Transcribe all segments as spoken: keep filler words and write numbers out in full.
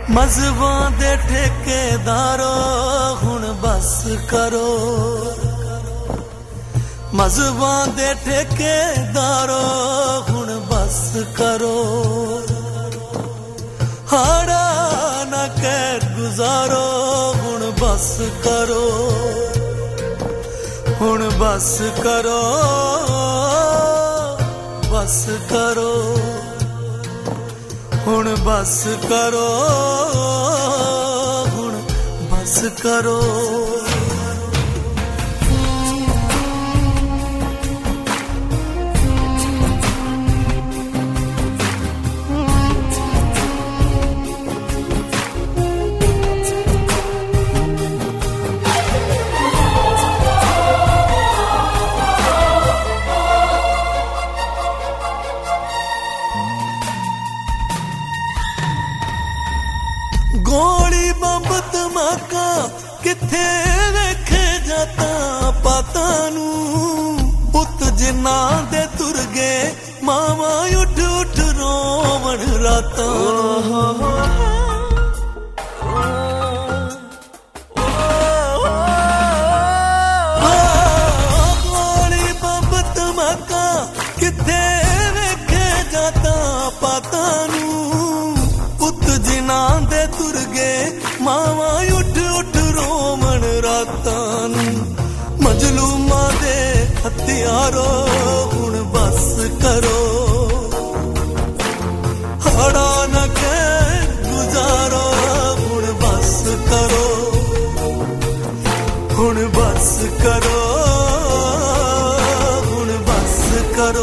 मजहबां दे ठेकेदारो हुण बस करो, मजहबां दे ठेकेदारो हुण बस करो। हाड़ा न कैद गुजारो हुण बस करो, हुण बस करो, बस करो, हुण बस करो, हुण बस करो। गोली बंब धमाका किथे वेखे जाता पाता नू, पुत जिन्ना दे तुर गए मावा उठ उठ रोवण राता। गोली बंब धमाका किथे वेखे जाता पाता नू, पुत जिन्ना दे तुर गए मावा उठ उठ रोमन रातान। मजलूमा दे हथियारो हुण बस करो, हाड़ा न कैद गुजारो हुण बस करो, हुण बस करो, हुण बस करो।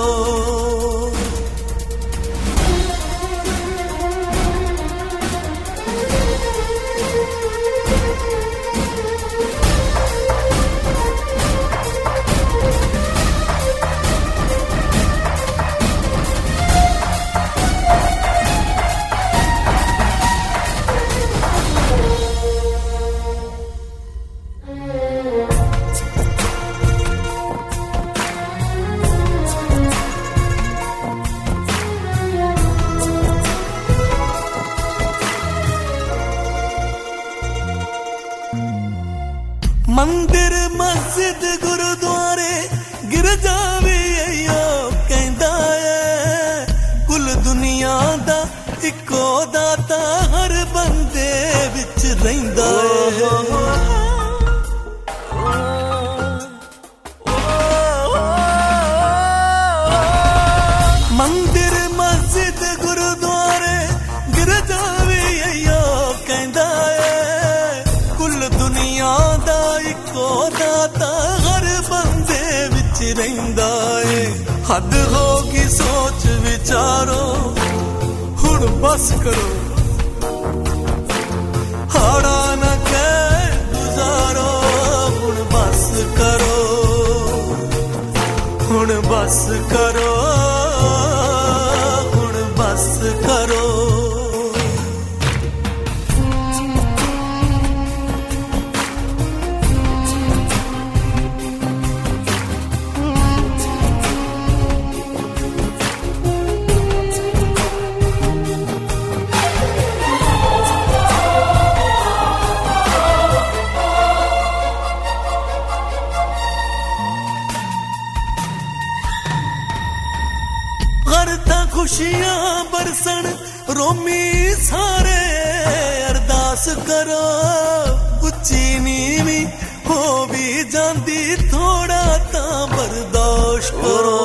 मंदिर मस्जिद गुरुद्वारे गिरजा भी इयो कहंदा है, कुल दुनिया दा इको दाता हर बंदे विच रहिंदा है। मंदिर मस्जिद गुरुद्वारे गिरजा भी इयो कहंदा है, कुल दुनिया दा इको दाता हर बंदे विच रहिंदा है। हद होगी सोच विचारो हुण बस करो, हाड़ा न कैद गुजारो हुण बस करो, हुण बस करो, हुण बस करो। खुशियां बरसन रोमी सारे अरदास करो, उच्ची नीवी हो भी जांदी थोड़ा ता बर्दाश्त करो।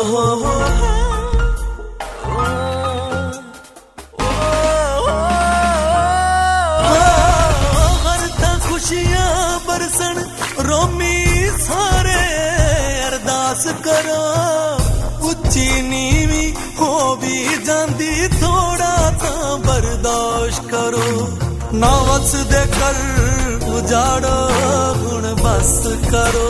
हर ता खुशियां बरसन रोमी सारे अरदास करो, उच्ची नीवी हो भी जांदी थोड़ा ता बर्दाश्त करो। ना वस दे कर उजाड़ो हुण बस करो,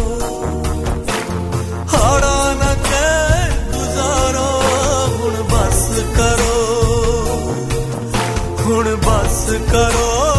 हाड़ा न कैद गुजारो हुण बस करो, हुण बस करो।